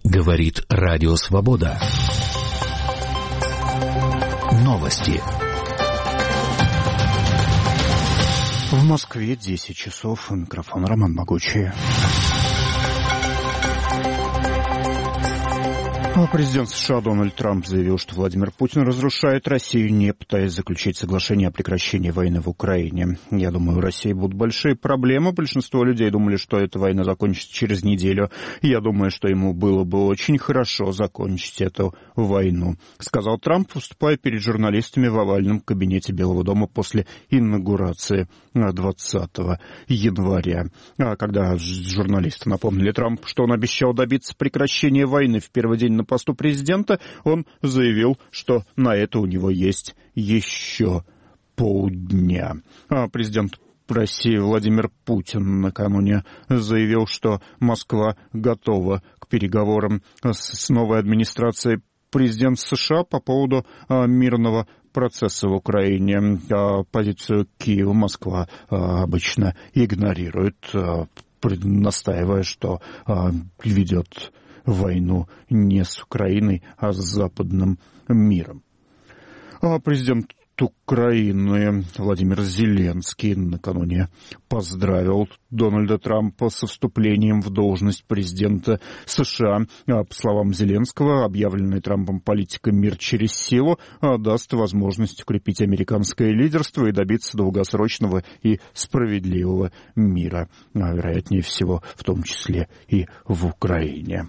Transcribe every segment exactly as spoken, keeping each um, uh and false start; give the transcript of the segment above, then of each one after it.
Говорит Радио Свобода. Новости. В Москве десять часов. Микрофон Роман Могучий. Президент США Дональд Трамп заявил, что Владимир Путин разрушает Россию, не пытаясь заключить соглашение о прекращении войны в Украине. Я думаю, у России будут большие проблемы. Большинство людей думали, что эта война закончится через неделю. Я думаю, что ему было бы очень хорошо закончить эту войну, сказал Трамп, выступая перед журналистами в овальном кабинете Белого дома после инаугурации двадцатого января. Когда журналисты напомнили Трампу, что он обещал добиться прекращения войны в первый день на посту президента, он заявил, что на это у него есть еще полдня. А президент России Владимир Путин накануне заявил, что Москва готова к переговорам с новой администрацией президента США по поводу а, мирного процесса в Украине. А, позицию Киева Москва а, обычно игнорирует, а, настаивая, что а, ведет войну не с Украиной, а с западным миром. А президент Украины Владимир Зеленский накануне поздравил Дональда Трампа со вступлением в должность президента США. По словам Зеленского, объявленная Трампом политика «мир через силу» даст возможность укрепить американское лидерство и добиться долгосрочного и справедливого мира, вероятнее всего, в том числе и в Украине.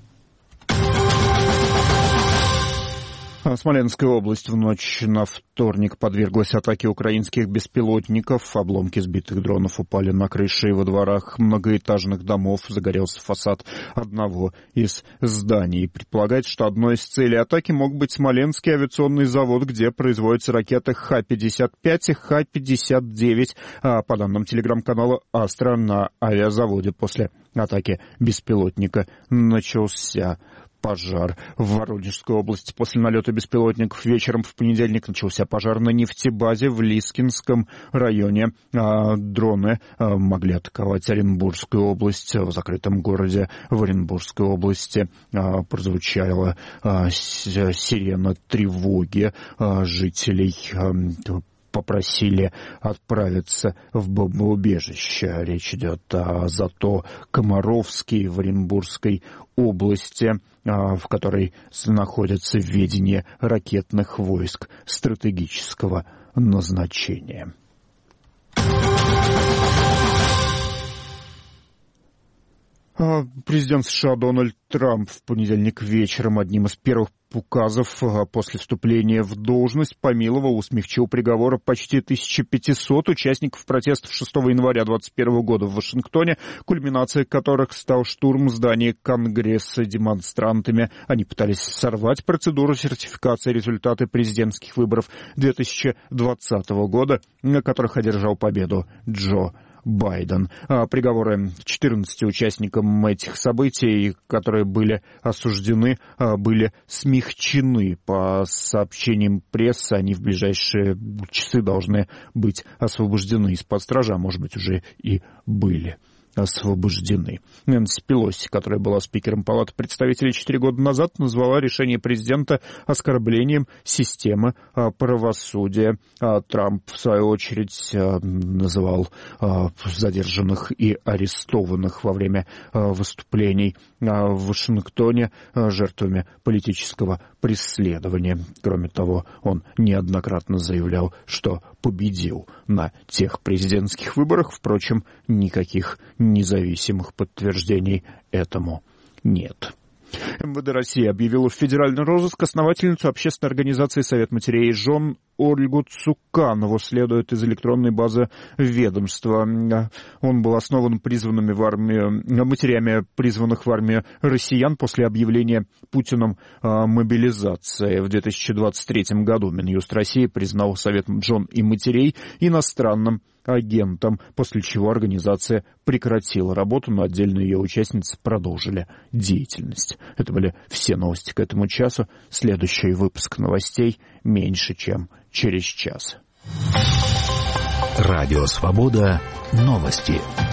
Смоленская область в ночь на вторник подверглась атаке украинских беспилотников. Обломки сбитых дронов упали на крыши и во дворах многоэтажных домов. Загорелся фасад одного из зданий. Предполагается, что одной из целей атаки мог быть Смоленский авиационный завод, где производятся ракеты Х пятьдесят пять и Х пятьдесят девять. По данным телеграм-канала «Астра», на авиазаводе после атаки беспилотника начался пожар. В Воронежской области после налета беспилотников вечером в понедельник начался пожар на нефтебазе в Лискинском районе. А, дроны а, могли атаковать Оренбургскую область. В закрытом городе в Оренбургской области а, прозвучала а, сирена тревоги. А, жителей а, попросили отправиться в бомбоубежище. Речь идет о Зато Комаровский в Оренбургской области, в которой находится ведение ракетных войск стратегического назначения. Президент США Дональд Трамп в понедельник вечером одним из первых указов после вступления в должность помиловал, смягчил приговоры почти тысяча пятьсот участников протестов шестого января двадцать первого года в Вашингтоне, кульминацией которых стал штурм здания Конгресса демонстрантами. Они пытались сорвать процедуру сертификации результаты президентских выборов две тысячи двадцатого года, на которых одержал победу Джо Байден. Приговоры четырнадцати участникам этих событий, которые были осуждены, были смягчены. По сообщениям прессы, они в ближайшие часы должны быть освобождены из-под стражи, а может быть уже и были освобождены. Нэнси Пелоси, которая была спикером Палаты представителей четыре года назад, назвала решение президента оскорблением системы правосудия. Трамп, в свою очередь, называл задержанных и арестованных во время выступлений в Вашингтоне жертвами политического преследования. Кроме того, он неоднократно заявлял, что победил на тех президентских выборах. Впрочем, никаких независимых подтверждений этому нет. эм вэ дэ России объявила в федеральный розыск основательницу общественной организации «Совет матерей и жен» Ольгу Цуканову, следует из электронной базы ведомства. Он был основан призванными в армию, матерями призванных в армию россиян после объявления Путиным мобилизации. В две тысячи двадцать третьем году Минюст России признал Совет жен и матерей иностранным агентом, после чего организация прекратила работу, но отдельные ее участницы продолжили деятельность. Это были все новости к этому часу. Следующий выпуск новостей меньше, чем через час. Радио Свобода. Новости.